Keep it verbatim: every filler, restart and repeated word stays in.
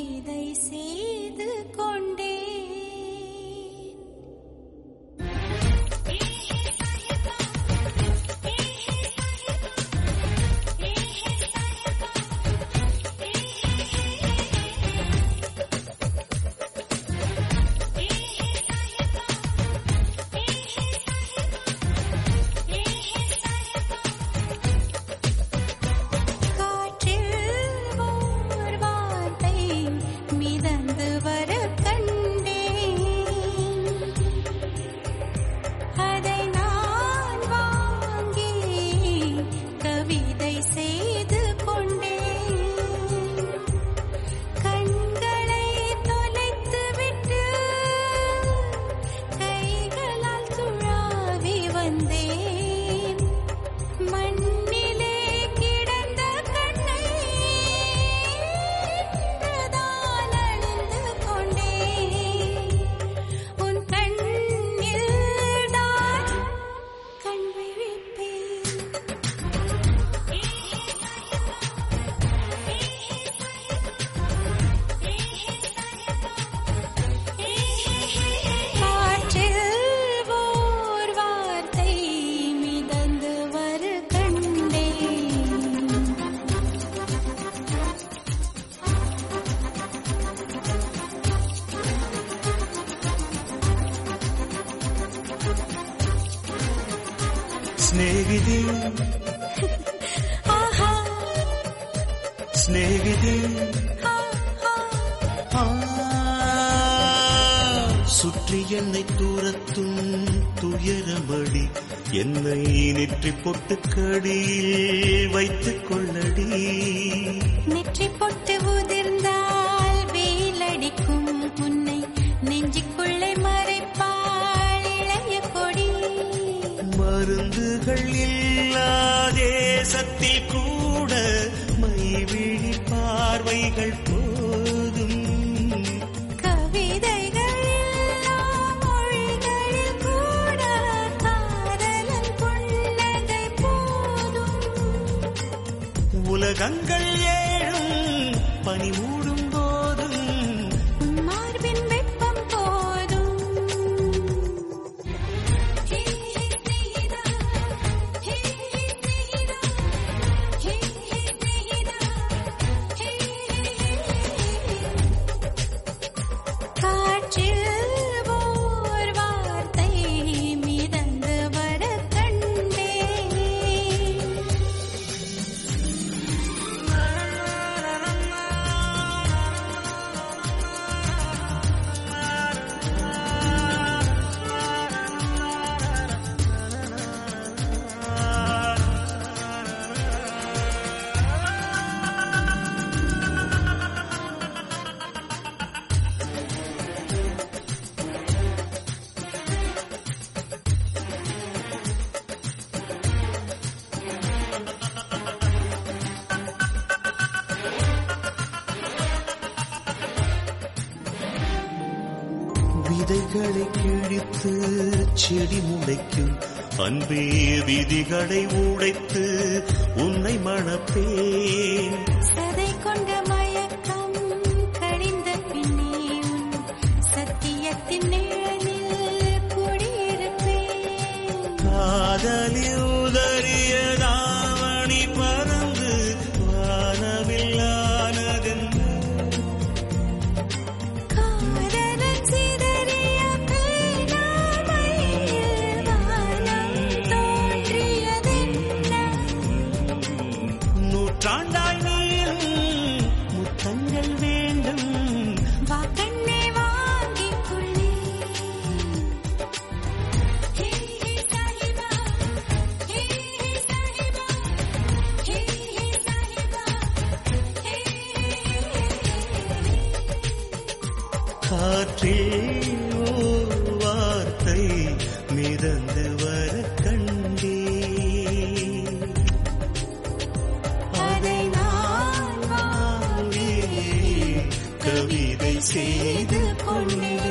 கவிதை செய்து கொண்டே സ്നേഹിതേ സ്നേഹിതേ சுற்றி என்னை தூரத்தும் துயரமடி என்னை நெற்றி பொட்டு கடியில் வைத்துக் கொள்ளடி. நெற்றி பொட்டு உதிர்ந்தால் வெயிலடிக்கும் உன்னை நெஞ்சுக்குள்ளே மறைப்பாள் இளைய கொடி. மருந்துகள் இல்லாதே சத்தில் கூட மைவிழி பார்வைகள் போதும். கவிதைகள் இல்லா மொழிகளில் கூட காதலன் புன்னகை போதும். உலகங்கள் ஏழும் பனி மூடும் போதும் மார்பின் வெப்பம் போதும். காற்றில் ஓர் வார்த்தை மிதந்து வர கண்டேன். விதைகளை கிழித்து செடி முளைக்கும் அன்பே, விதிகளை உடைத்து உன்னை மணப்பேன். சதை கொண்ட மயக்கம் கழிந்த பின்னே உன் சத்தியத்தின் நிழலில் குடியிருப்பேன். காதலில் உதறிய தாவணி பறந்து வானவில்லானதென்ன. காதலன் சிதறிய பேனாமையில் வானம் தோன்றியதென்ன. நூற்றாண்டாய் நீளும் முத்தங்கள் வேண்டும். வா கண்ணே வாங்கிக் கொள்ளே. ஹே ஹே சாஹிபா, ஹே ஹே சாஹிபா, ஹே ஹே சாஹிபா, ஹே காற்றில் ஓர் வார்த்தை மிதந்து வர கண்டேன். அதை நான் வாங்கி கவிதை செய்து கொண்டேன்.